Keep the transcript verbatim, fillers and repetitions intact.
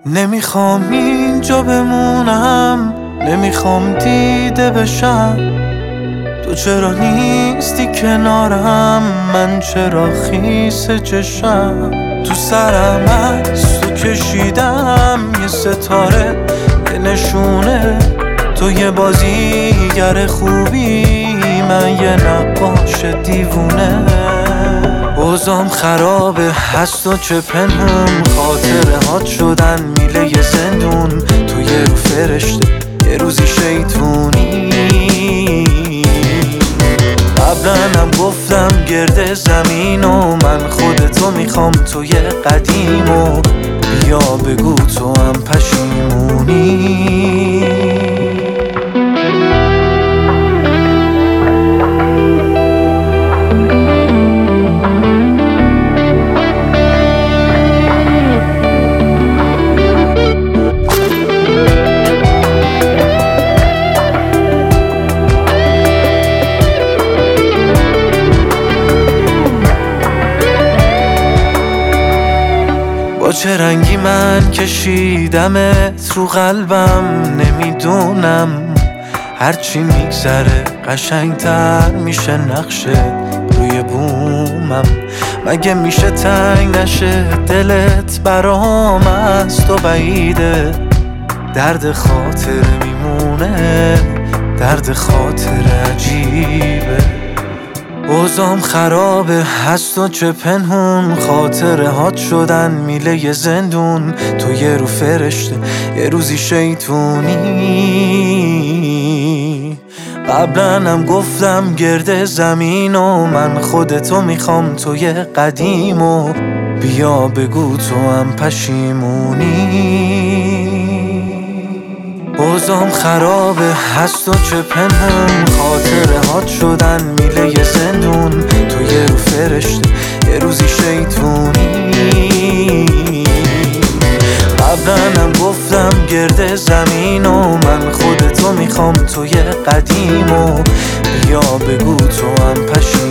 نمیخوام اینجا بمونم، نمیخوام دیده بشم. تو چرا نیستی کنارم، من چرا خیس چشم. تو سرم از تو کشیدم یه ستاره، یه نشونه تو یه بازیگر خوبی، من یه نقاش دیوونه. اوضاعم خرابه، هست و چه پنهون، خاطره هات شدن میله یه زندون. تو یه رو فرشته یه روزی شیطونی. قبلنم گفتم گرد زمین و من خودتو میخوام، تو یه قدیم و بیا بگو تو هم پشیمونی. با چه رنگی من کشیدمت رو قلبم، نمیدونم هرچی میگذره قشنگتر میشه نقشه روی بومم. مگه میشه تنگ نشه دلت برام، از تو بعیده درد خاطر میمونه، درد خاطر عجیبه. اوضاعم خرابه، هست و چه پنهون، خاطره هات شدن میله یه زندون. تو یه رو فرشته یه روزی شیطونی. قبلنم گفتم گرد زمین و من خودتو میخوام، تو یه قدیم و بیا بگو تو هم پشیمونی. اوضاعم خرابه، هست و چه پنهون، خاطره هات شدن میله یه زندون. تو یه رو فرشته یه روزی شیطونی. قبلنم گفتم گرد زمین و من خودتو میخوام، تو یه قدیم و بیا بگو تو هم پشیمونی.